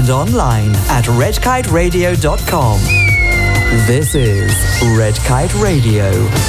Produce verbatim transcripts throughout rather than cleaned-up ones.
and online at red kite radio dot com. This is Red Kite Radio.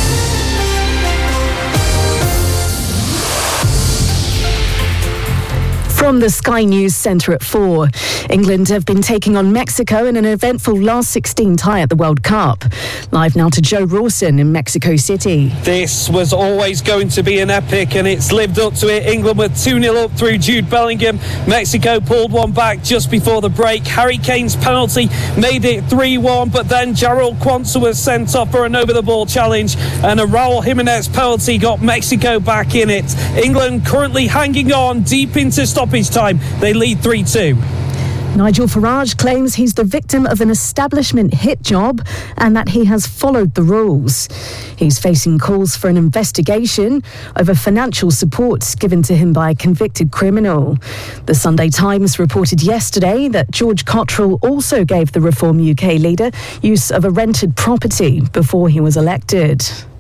From the Sky News Centre at four, England have been taking on Mexico in an eventful last sixteen tie at the World Cup. Live now to Joe Rawson in Mexico City. This was always going to be an epic, and it's lived up to it. England were two nil up through Jude Bellingham. Mexico pulled one back just before the break. Harry Kane's penalty made it three one, but then Jarrell Quansah was sent off for an over-the-ball challenge, and a Raul Jimenez penalty got Mexico back in it. England currently hanging on deep into stoppage time. They lead three two. Nigel Farage claims he's the victim of an establishment hit job and that he has followed the rules. He's facing calls for an investigation over financial support given to him by a convicted criminal. The Sunday Times reported yesterday that George Cottrell also gave the Reform U K leader use of a rented property before he was elected.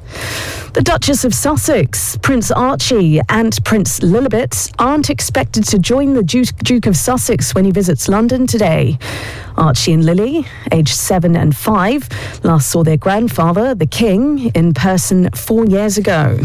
The Duchess of Sussex, Prince Archie and Prince Lilibet aren't expected to join the Duke, Duke of Sussex when he visits London today. Archie and Lily, aged seven and five, last saw their grandfather, the King, in person four years ago.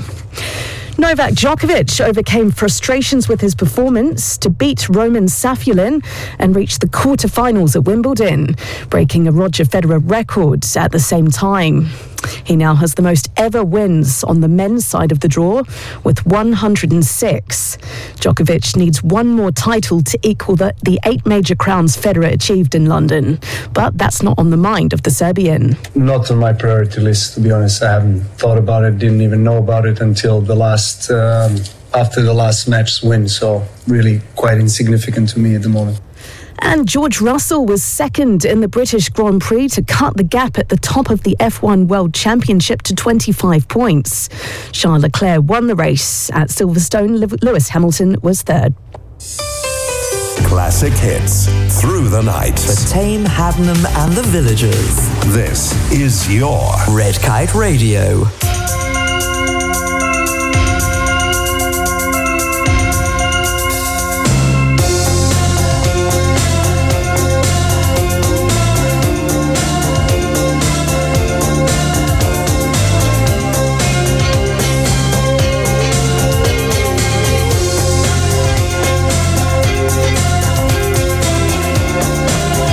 Novak Djokovic overcame frustrations with his performance to beat Roman Safulin and reach the quarterfinals at Wimbledon, breaking a Roger Federer record at the same time. He now has the most ever wins on the men's side of the draw with one hundred six. Djokovic needs one more title to equal the, the eight major crowns Federer achieved in London, but that's not on the mind of the Serbian. Not on my priority list, to be honest. I haven't thought about it, didn't even know about it until the last, um, after the last match's win, so really quite insignificant to me at the moment. And George Russell was second in the British Grand Prix to cut the gap at the top of the F one World Championship to twenty-five points. Charles Leclerc won the race at Silverstone. Lewis Hamilton was third. Classic hits through the night. For Tame, Haddenham and the Villagers. This is your Red Kite Radio.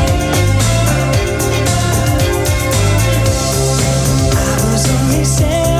Say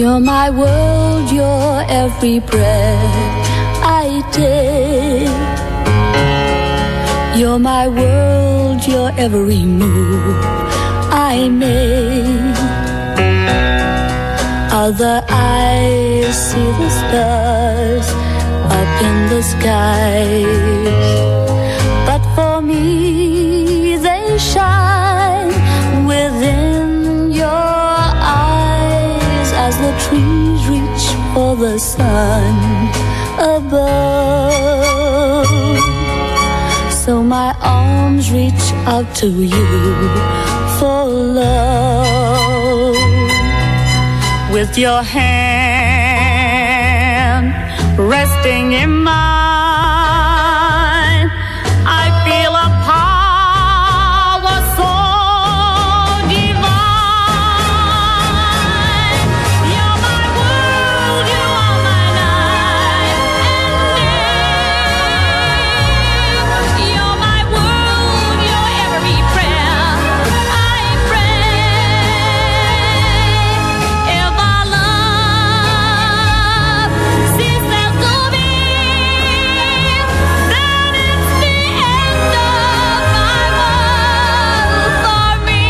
You're my world, you're every breath I take. You're my world, you're every move I make. Other eyes see the stars up in the skies, but for me they shine within your eyes as the trees reach for the sun above. So my arms reach out to you for love. With your hand resting in mine, I feel a power so divine. You're my world, you are my night and day. You're my world, you're every prayer I pray. If our love ceases to be, then it's the end of my world for me.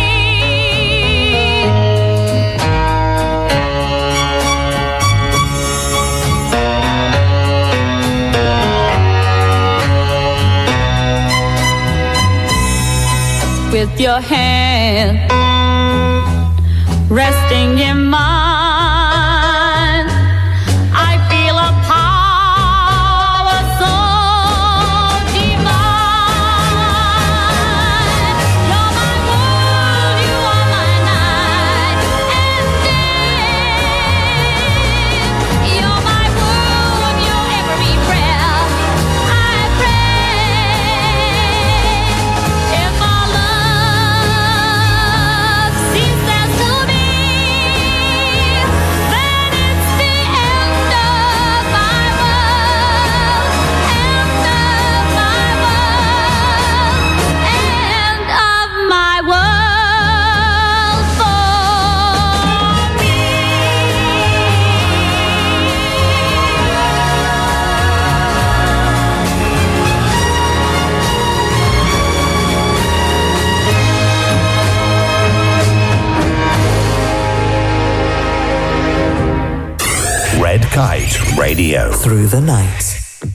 With your hand resting in mine, I feel a power so divine. You're my world, you are my night and day. You're my world, you're every prayer I pray. If our love ceases to be, then it's the end of my world, end of my world, end of my world for me. Red Kite Radio. Through the night.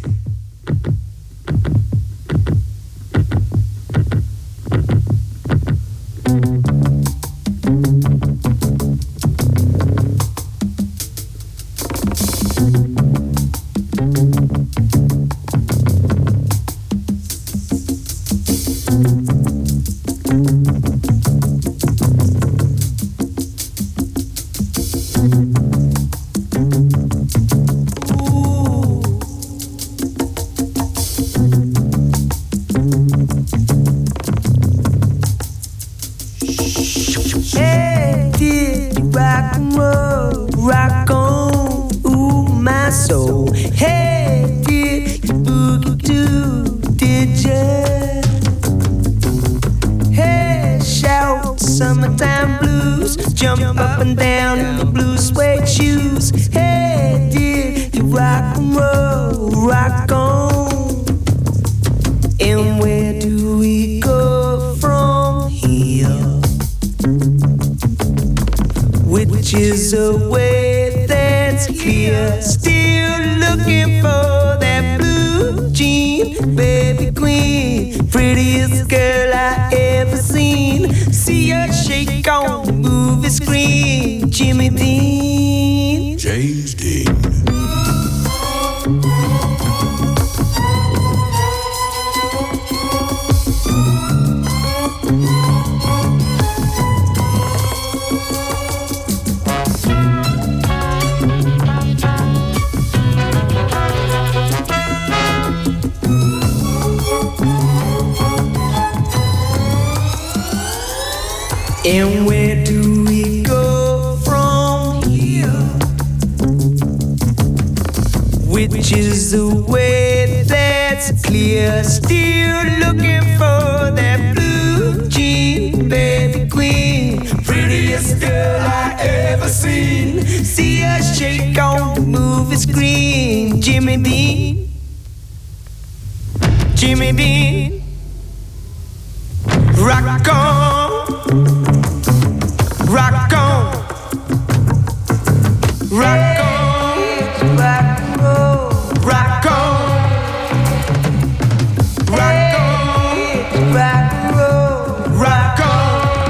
Hey, dear, rock and roll, rock on, ooh, my soul. Hey, dear, you boogie too, did ya? Hey, shout summertime blues, jump up and down in the blue suede shoes. Hey, dear, you rock and roll, rock on. And where do we go from here? Which is a way that's clear. Still looking for that blue jean, baby queen, prettiest girl I ever seen. See her shake on the movie screen. Jimmy Dean, James Dean. and where do we go from here? Which is the way that's clear. Still looking for that blue jean, baby queen, pretty prettiest girl I ever seen. See her shake on the movie screen. Jimmy Dean, Jimmy Dean, rock on, rock on, rock on, rock on, rock on, rock on, rock on, rock on.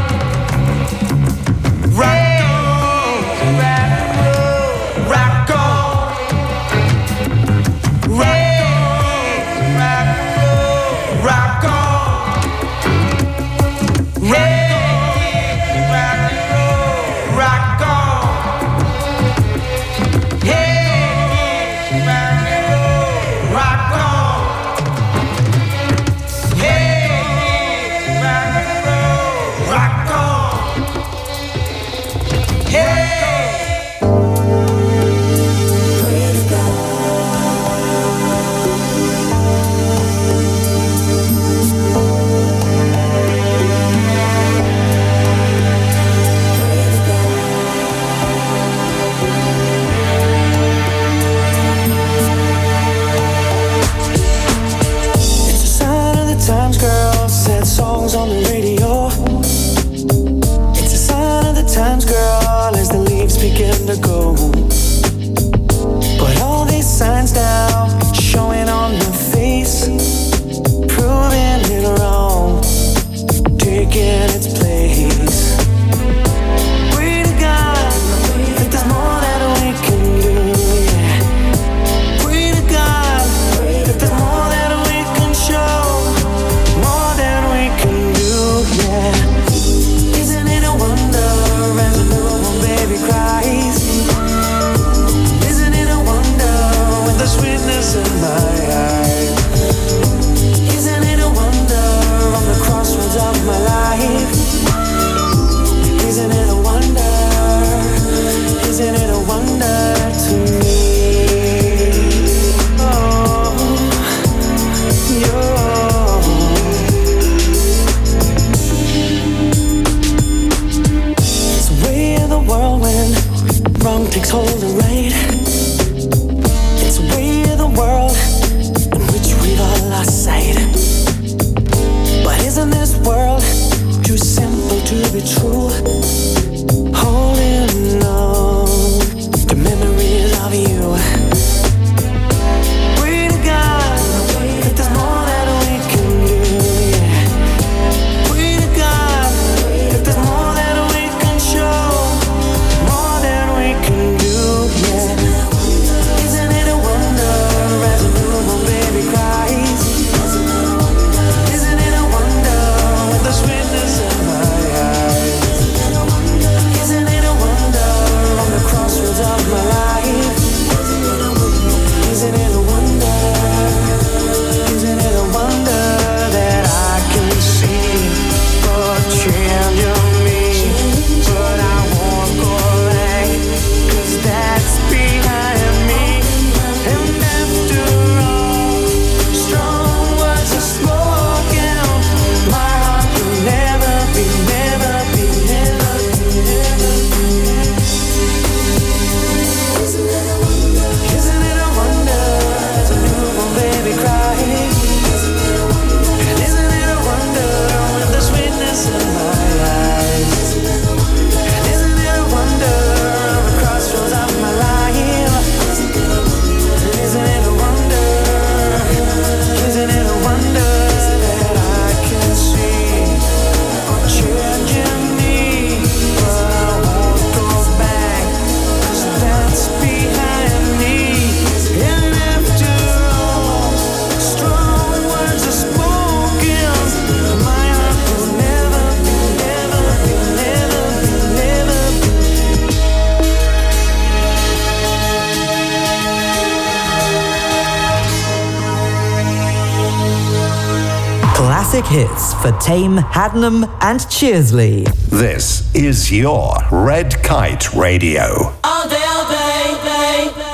Classic hits for Tame, Hadnam and Cheersley. This is your Red Kite Radio. All day, all day, day, day.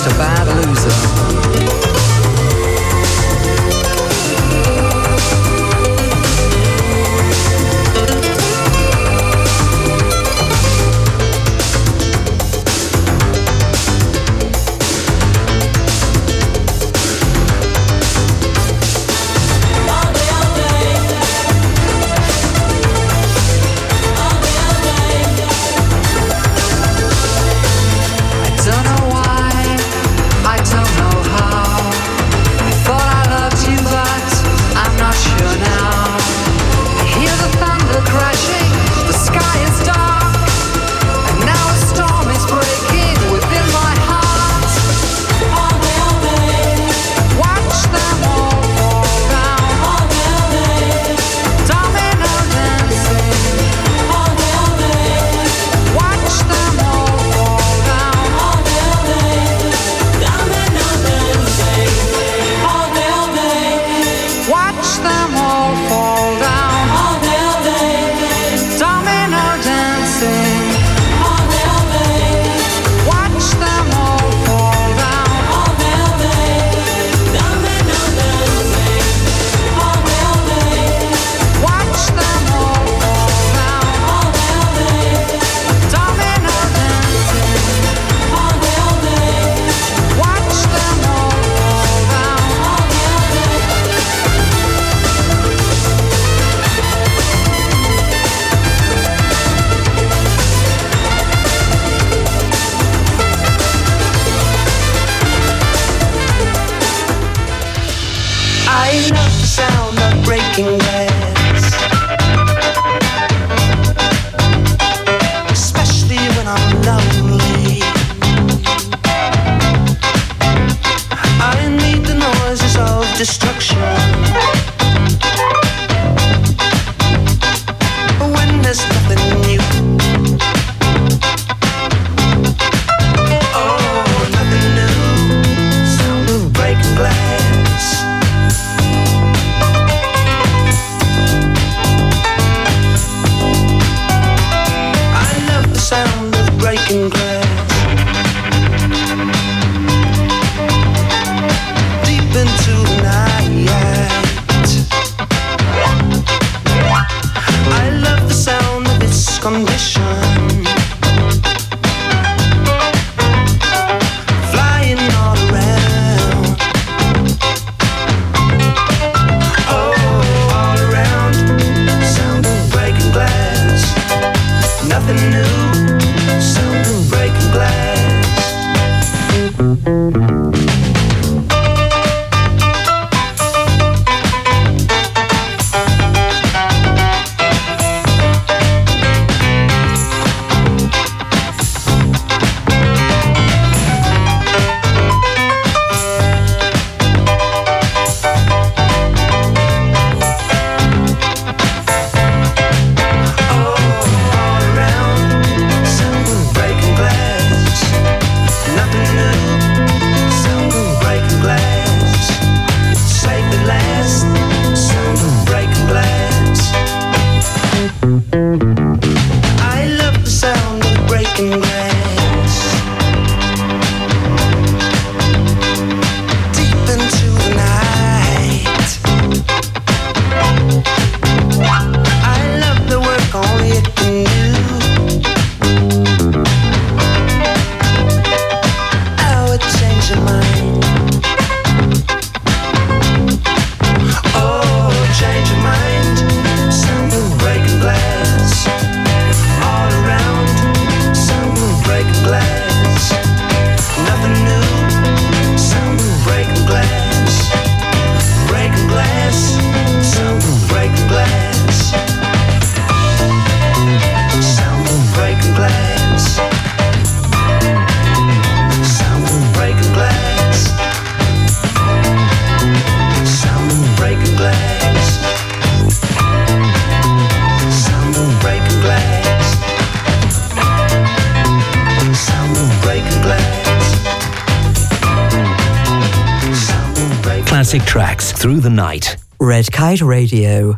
just a bad loser. Classic tracks through the night. Red Kite Radio.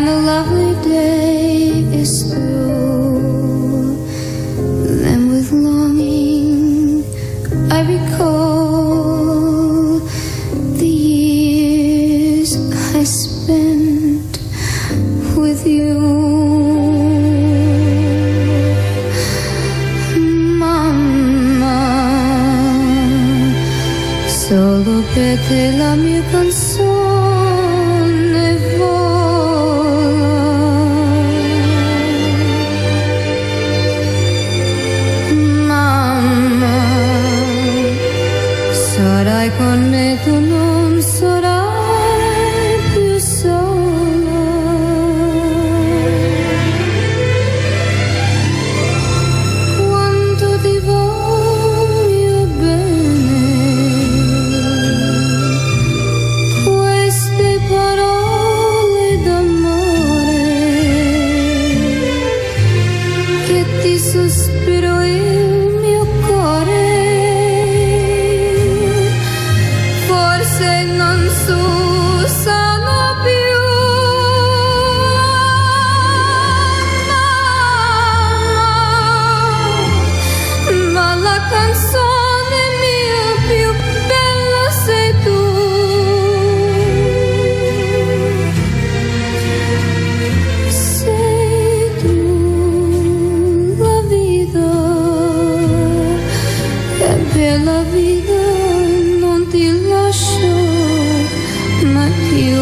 And the lovely day is through. Then with longing I recall the years I spent with you. Mamma, solo per te la mia canzone vola. Mamma, sarai con me, tu non sarai più sola. Quanto ti voglio bene, queste parole d'amore che ti sospiro il mio cuore. Forse non s'usano più, mamma, ma la canzone mia più bella sei tu. Sei tu la vita, e per la vita non ti lascio mai più.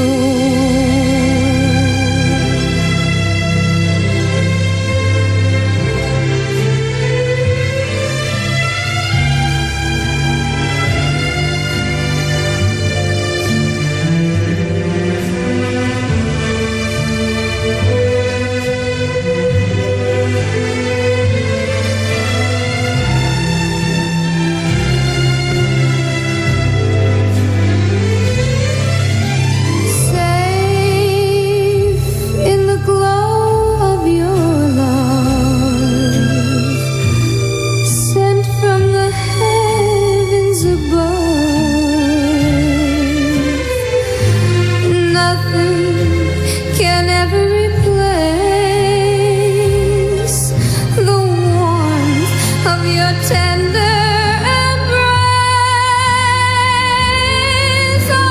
Safe in the glow of your love, sent from the heavens above. Nothing can ever replace the warmth of your tender embrace. Oh,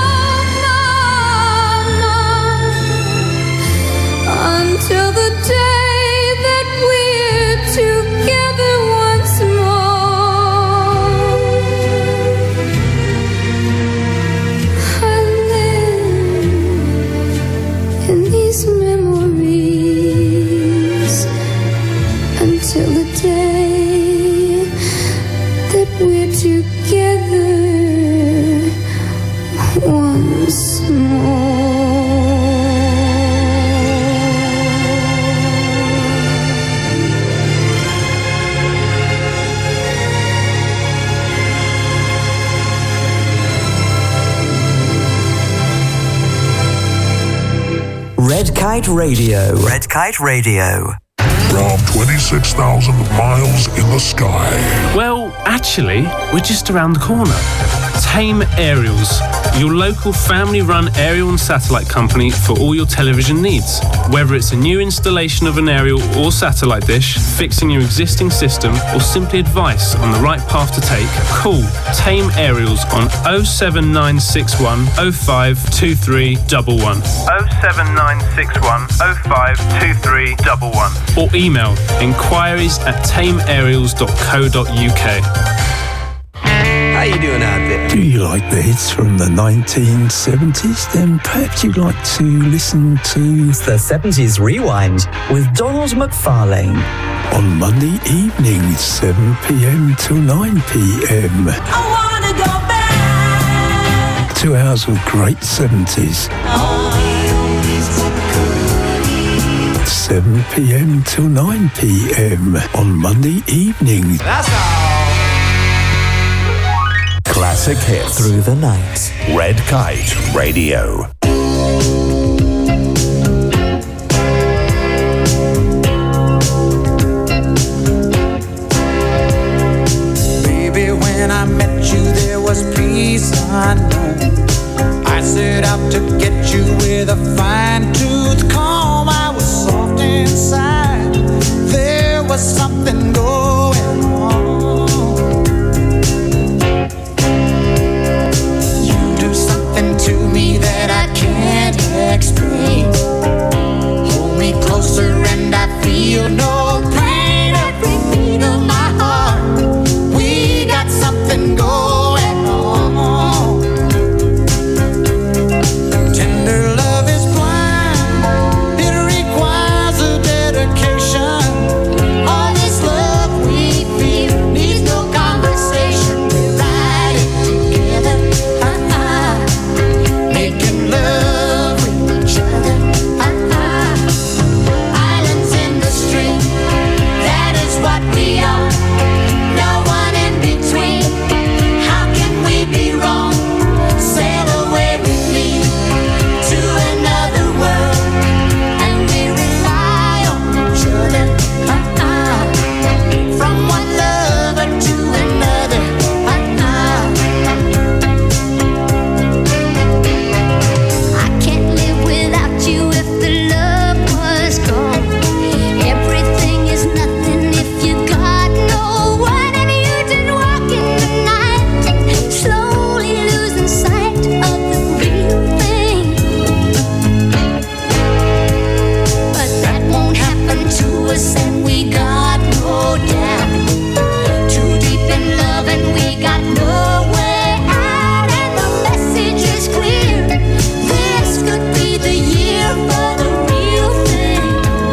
Mama, until the day that we're together once more, I live in these memories until the day that we're together once more. Red Kite Radio. Red Kite Radio. From twenty-six thousand miles in the sky. Well, actually, we're just around the corner. Tame Aerials, your local family-run aerial and satellite company for all your television needs. Whether it's a new installation of an aerial or satellite dish, fixing your existing system, or simply advice on the right path to take, call Tame Aerials on oh seven nine six one oh five two three one one. oh seven nine six one oh five two three one one. Or email inquiries at tame aerials dot co dot uk. How you doing out there? Do you like the hits from the nineteen seventies? Then perhaps you'd like to listen to The seventies Rewind with Donald McFarlane. on Monday evening, seven p.m. till nine p.m. I wanna go back. Two hours of great seventies. seven p.m. till nine p.m. on Monday evening. That's all. Classic hits Through the night. Red Kite Radio. Baby, when I met you, there was peace unknown. I said set out to get you with a fine-tooth comb. I was soft inside. There was something going on. You do something to me that I can't explain. Hold me closer and I feel no pain. Every beat of my heart, we got something going on. Tender love is blind, it requires a dedication. All this love we feel needs no conversation. We ride it together, uh-uh. Making love with each other, uh-uh. Islands in the stream, that is what we are. No one in between. How can we be wrong? Sail away with me to another world, and we rely on each other, uh-uh. From one lover to another, uh-uh. I can't live without you if the love was gone. Everything is nothing if you got no one, and you just walk in the night, slowly losing sight of the real thing. But that won't happen to us, and we got no doubt. Too deep in love, and we got no way out, and the message is clear. This could be the year for the real thing.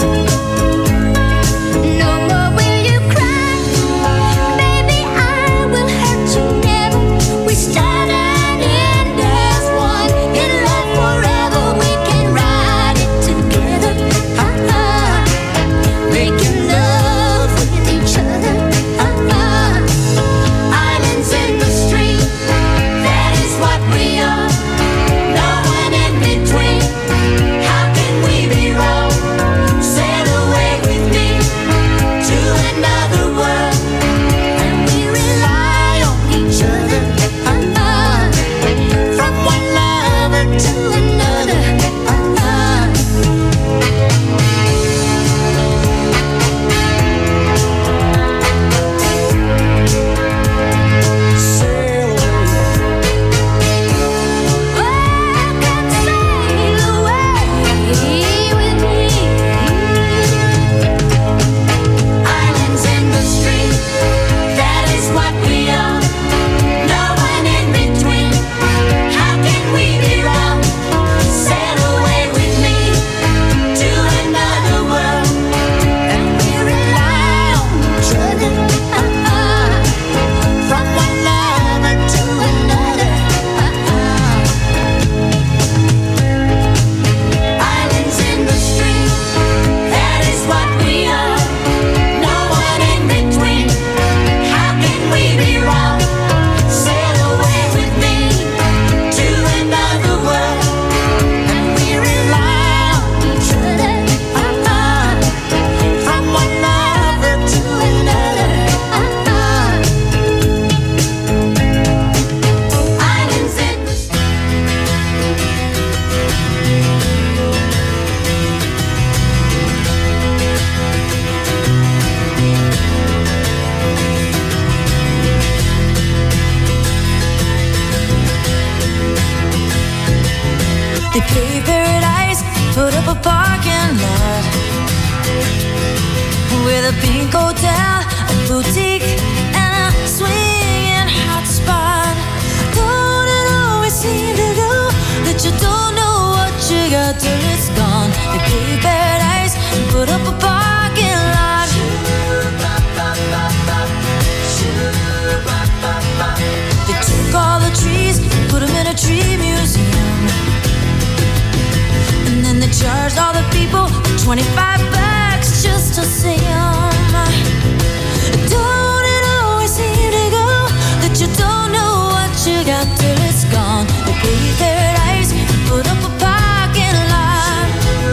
No more will you cry, baby, I will hurt you never. We start and end as one, in love forever. We can ride it together, uh-uh. Making love with each other, uh-uh. Islands in the stream, that is what we are. No one in between. How can we be wrong? Sail away with me to another world, and we rely on each other, uh-uh. From one lover to another, uh-uh. Sail away with me. Islands in the stream, that is what we are. No one in between. How can we be wrong? Sail away with me to another world, and we rely on each other, uh-uh. From one lover to another, uh-uh. Islands in the stream, that is what we are. No one in between. How can we be wrong? Sail away with me to another world, and we rely on each other, uh-uh. From one lover to another, uh-uh. Islands in the They paved paradise, put up a parking lot with a pink hotel, a boutique, and a swinging hot spot. Don't it always seem to go that you don't know what you got till it's gone? They paved paradise, put up a parking lot. They took all the trees, put them in a tree museum, and then they charged all the people twenty-five bucks just to see 'em. Don't it always seem to go that you don't know what you got till it's gone? They paved paradise, put up a parking lot.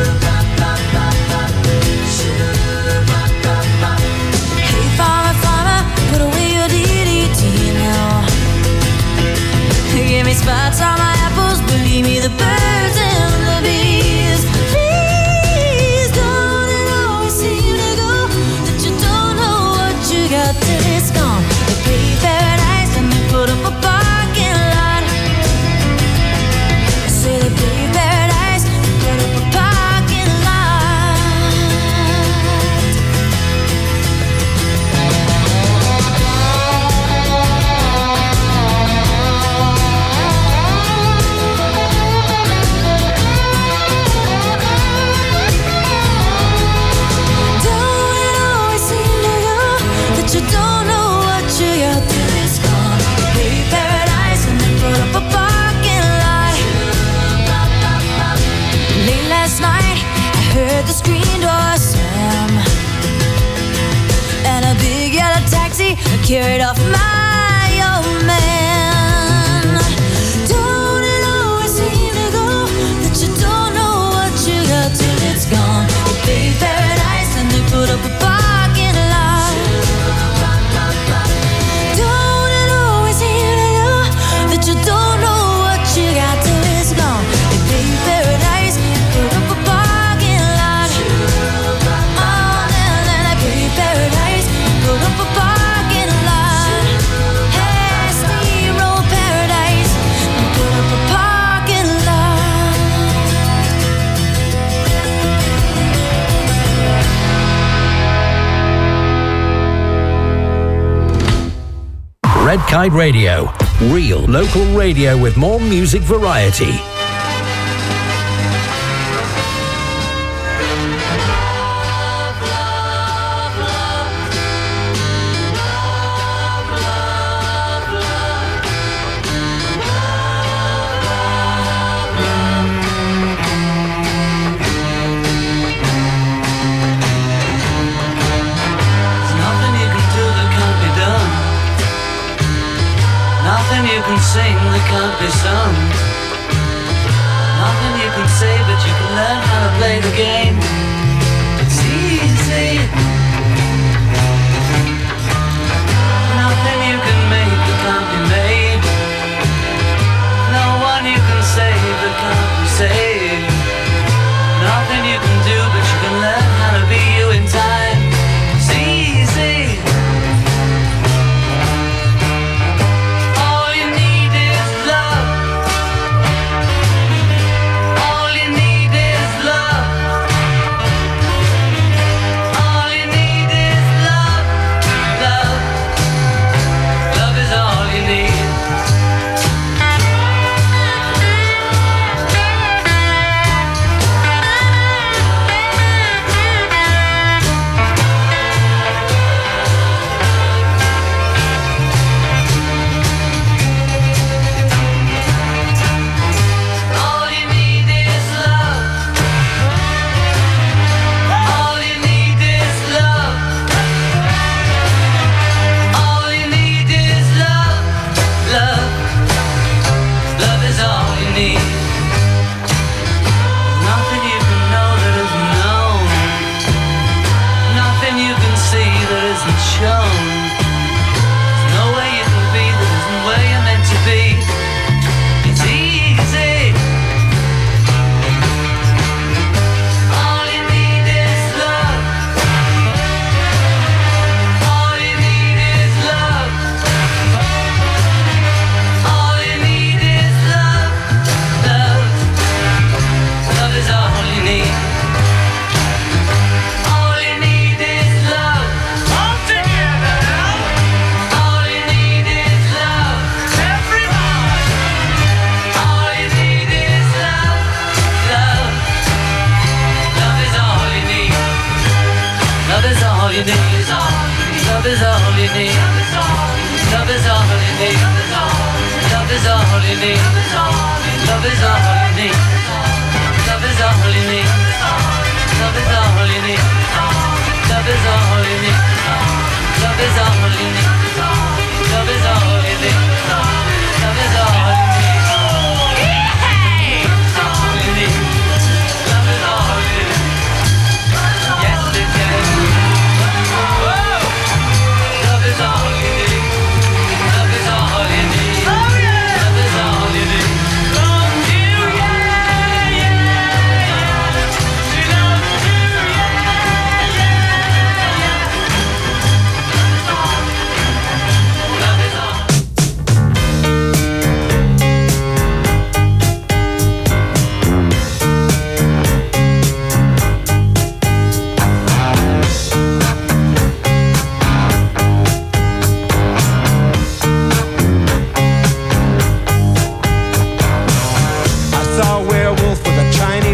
Hey farmer, farmer, put away your D D T now. Give me spots on my apples, Believe me, the birds and the bees. Please don't it always seem to go that you don't know what you got till it's gone. They pay paradise and they put up a parking lot. I say they pay paradise and put up a parking lot. Don't it always seem to go that you don't know what you got till it's gone. They pay paradise and they put up a parking lot. Late last night, I heard the screen door slam, and a big yellow taxi carried off my old man. Don't it always seem to go that you don't know what you got till it's gone. They pay paradise and they put up a parking lot. Don't it always seem to go that you don't know what you got till it's gone. They pay paradise and put up a parking lot. Oh, then, then they pay paradise and put up a parking lot. Hey, steamroll paradise and put up a parking lot. Red Kite Radio. Real local radio with more music variety. There's nothing you can do that can't be done. Nothing you can sing that can't be sung. Nothing you can say, but you can learn how to play the game. It's easy. Nothing you can make that can't be made. No one you can save that can't be saved. Nothing you can do, but you can learn how to be you in time. It's easy. All you need is love. All you need is love. All you need is love. Love. Love is all you need. All you need is love. All you need is love. All you need is love. Love. Love is all you need. Nothing you can know that isn't known. Nothing you can see that isn't shown. There's no way you can be that isn't where you're meant to be. It's easy. All you need is love. All you need is love. All you need is love. Love. Love is all you need. All you need is love. All together. All you need is love. Everybody. All you need is love. Love. Love is all you need. Love is all you need. Love is all you need. Love is all you need. Love is all you need. Love is all you need. Love is all you need. Love is all you need. Love is all you need. Love is all you need. Love is all you need. Love is all you need. Love is all you need.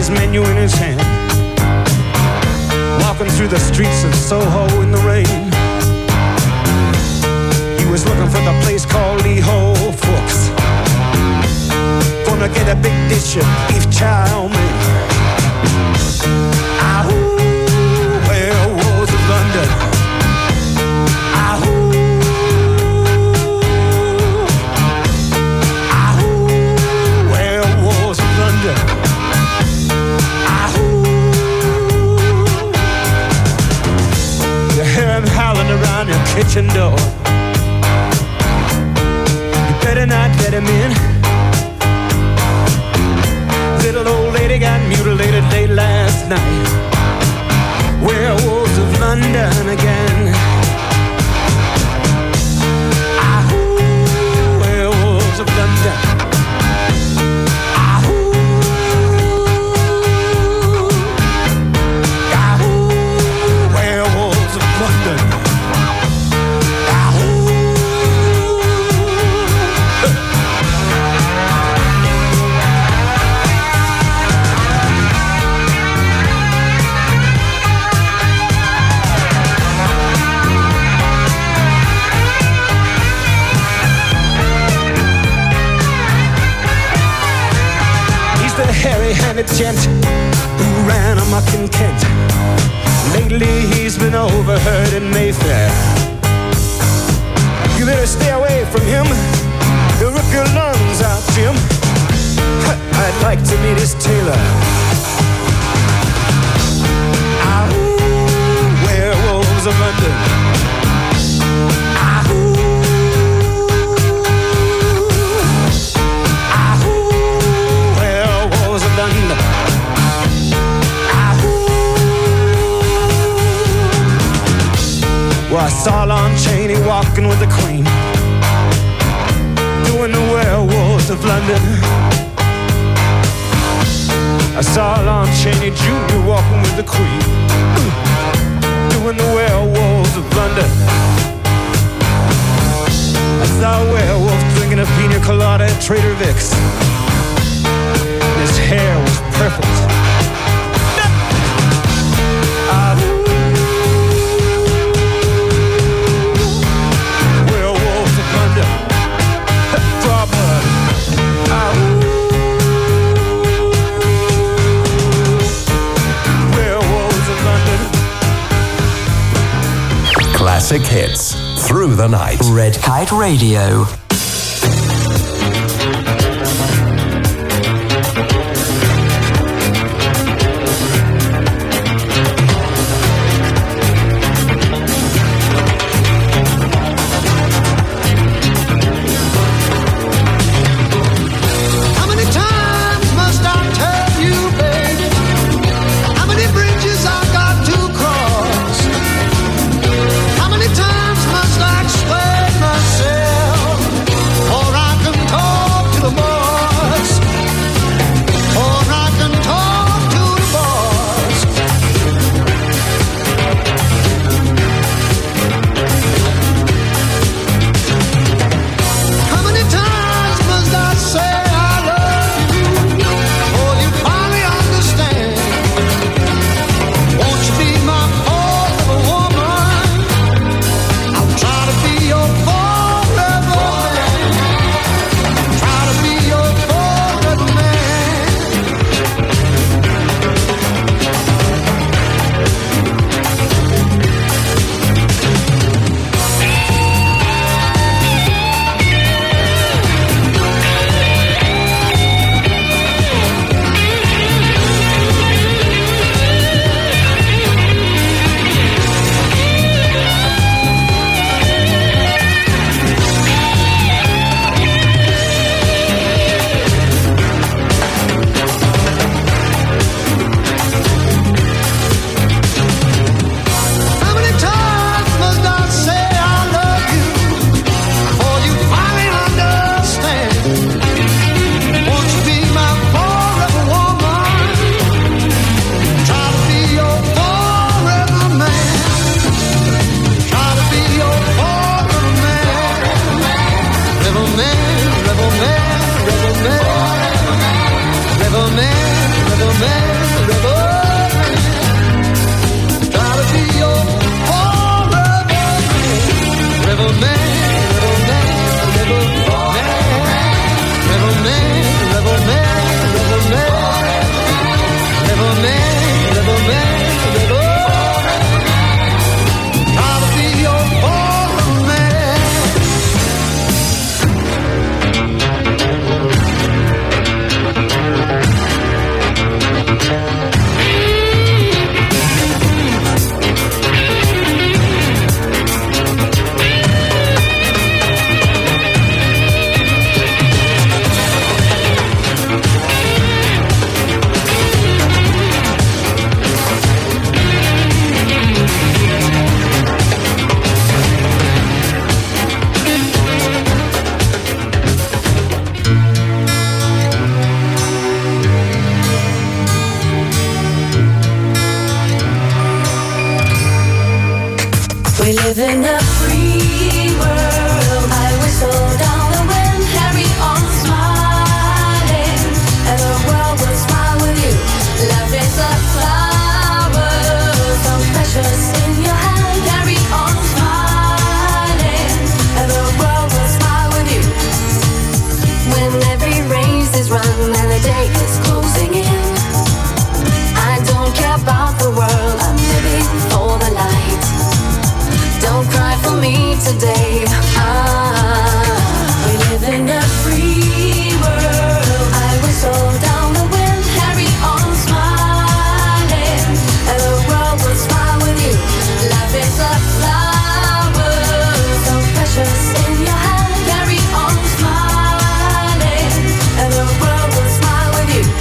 his menu in his hand, walking through the streets of Soho in the rain. He was looking for the place called Lee Ho Fooks, gonna get a big dish of beef chow mein. Ahoo, werewolves of London. Ahoo, ahoo, werewolves of London. Ahoo, you hear him howling around your kitchen door. You better not let him in. Little old lady got mutilated late last night. Werewolves of London again. Ahoo, werewolves of London. Ahoo, ahoo, werewolves of London. Hairy-handed gent who ran amok in Kent. Lately he's been overheard in Mayfair. You better stay away from him. He'll rip your lungs out, Jim. I'd like to meet his tailor. Ahoo, werewolves of London. Ahoo, London. Well, I saw Lon Chaney walking with the Queen, doing the werewolves of London. I saw Lon Chaney Junior walking with the Queen, doing the werewolves of London. I saw a werewolf drinking a pina colada at Trader Vic's. His hair was perfect. Ahoo, werewolves of London. Draw blood. Ahoo, werewolves of London. Classic hits through the night. Red Kite Radio. How many times must I explain myself? We live in a free world. I whistle down the wind, carry on smiling, and the world will smile with you. Love is a flower, so precious in your hand. Carry on smiling, and the world will smile with you. When every race is run and the day is closing in, I don't care about the world. I'm living for the light. Don't cry for me today. Ah, we live in a free world. I whistle down the wind, carry on smiling, and the world will smile with you. Life is a flower, so precious in your hand. Carry on smiling, and the world will smile with you.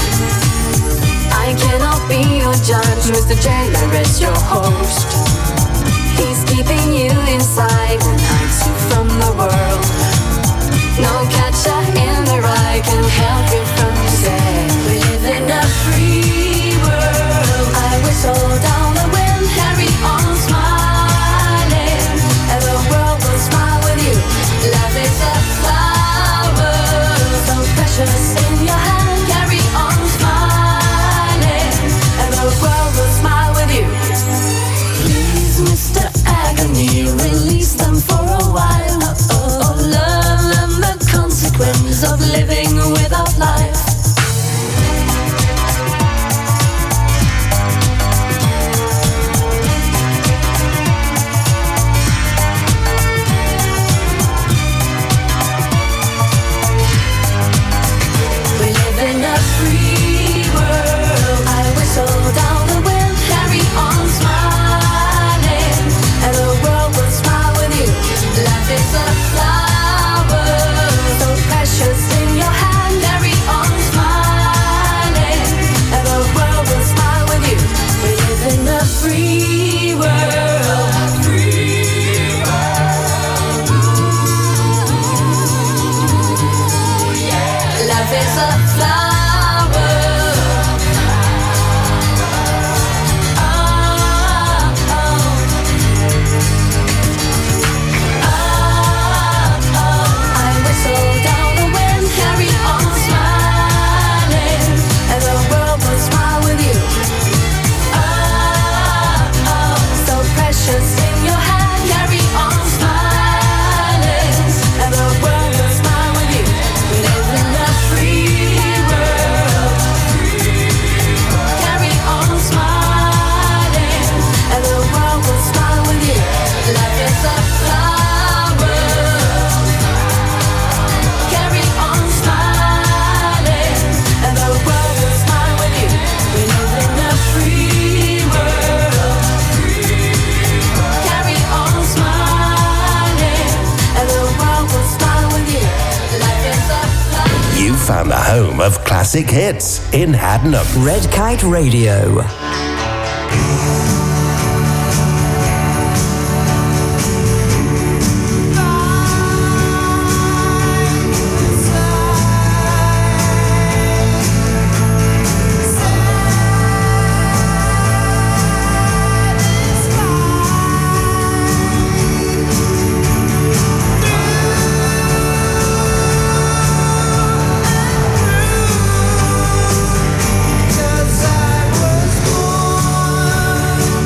I cannot be your judge, Mister Jailer is your host. He's keeping you inside and hides you from the world. No catcher in the rye can help you from today. We live in a free world. I whistle down the wind, carry on smiling, and the world will smile with you. Love is a flower, so precious in your hand. Carry on smiling, and the world will smile with you. Please, Mister Agony, release them for a while. Oh, oh, learn them the consequence of living without life. We live in a free world. I whistle down the wind, carry on smiling, and the world will smile with you. Life is a flower, so precious in your hand. Carry on smiling, and the world will smile with you. We live in a free world. Free world. Ooh, yeah. Life is a flower. Found the home of classic hits in Haddenham. Red Kite Radio. Cause I was born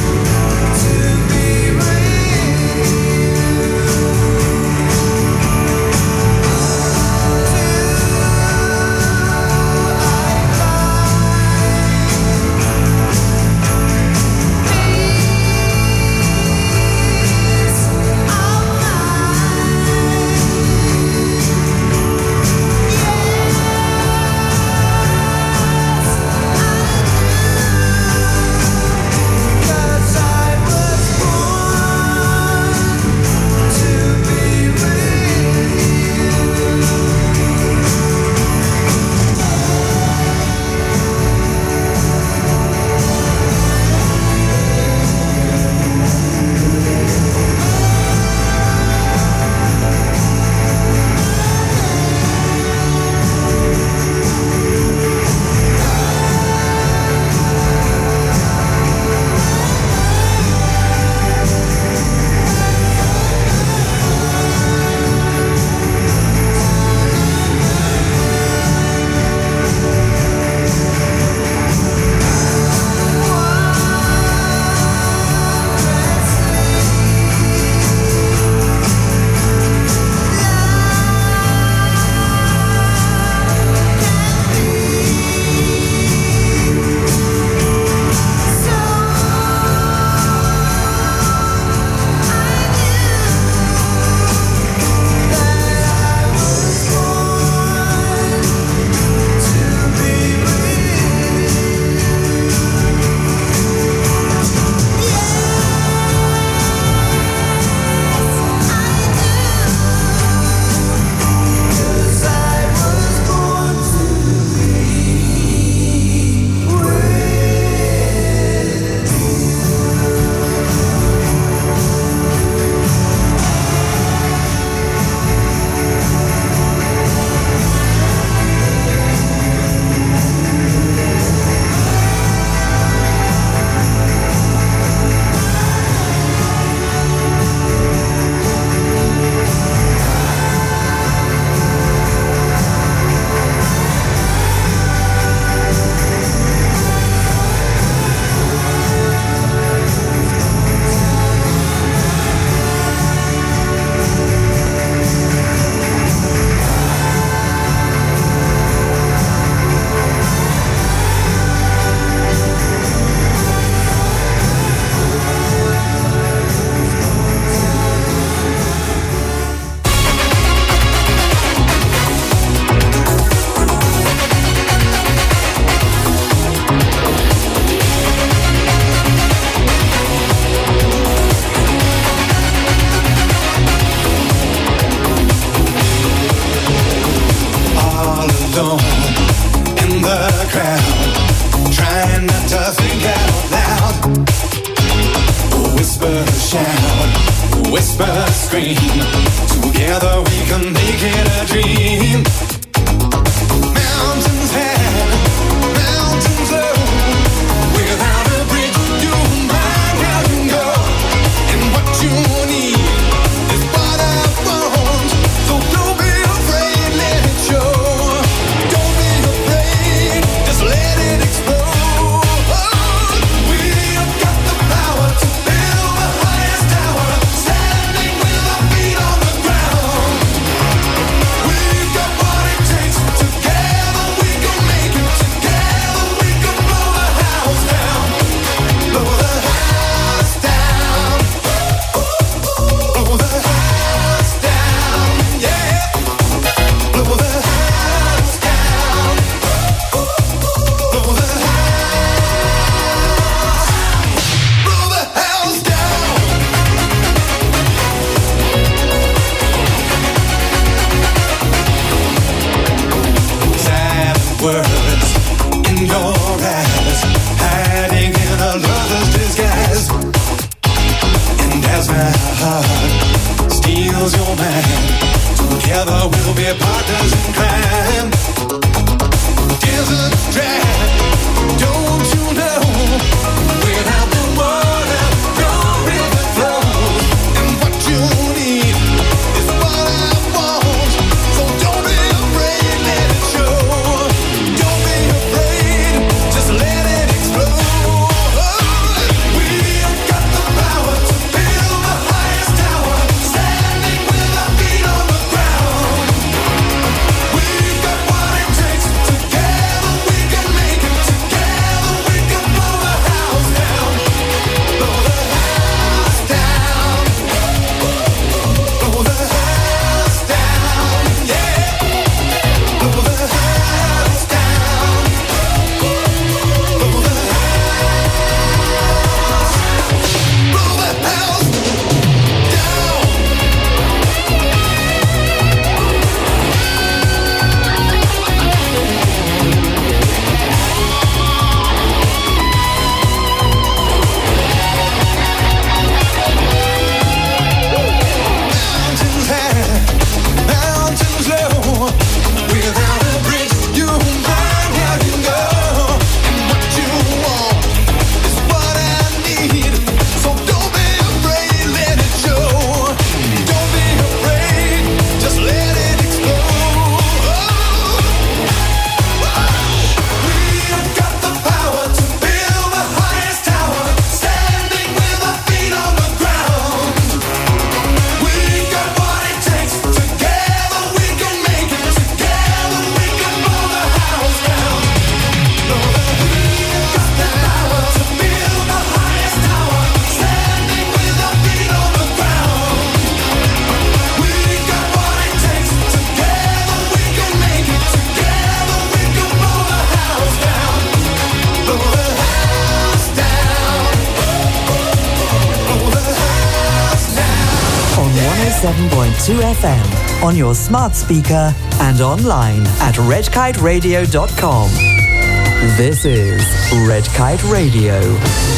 crowd, trying not to think out loud. Whisper, shout, whisper, scream. Together we can make it a dream. Mountains high, mountains low. Without a bridge, you and mine, how you go. And what you need is what I want. So don't be afraid, let it show. Don't be afraid, just let it explode. We have got the power to build the highest tower, standing with our feet on the ground. We've got what it takes. Together we can make it. Together we can blow the house down. Blow the house down. Blow the house down. Yeah. Blow the house down. Blow the house. Blow the house down. Sad words in your eyes, hiding in a lover's disguise. And as my heart steals your mind, together we'll be partners in crime. Desert dry, don't you know? Without the water, no river flows. And what you need is what I want. So don't be afraid, let it show. Don't be afraid, just let it explode. We have got the power to build the highest tower, standing with our feet on the ground. We've got what it takes. Together we can make it. Together we can blow the house down. Blow the house down. Blow the house down. Yeah. Blow the house down. Blow the house. Blow the house Mountains high, mountains low. Without a bridge, you and mine, how you go. And what you want is what I need. So don't be afraid, let it show. Don't be afraid, just let it explode. We have got the power to build the highest tower, standing with our feet on the ground. We got what it takes. Together we can make it. Together we can blow the house down. Blow the got the power to build the highest tower, standing with our feet on the ground. We got what it takes. Together we can make it. Together we can blow the house down. Blow the house down. Blow the house down. On one oh seven point two F M, on your smart speaker and online at red kite radio dot com. This is Red Kite Radio.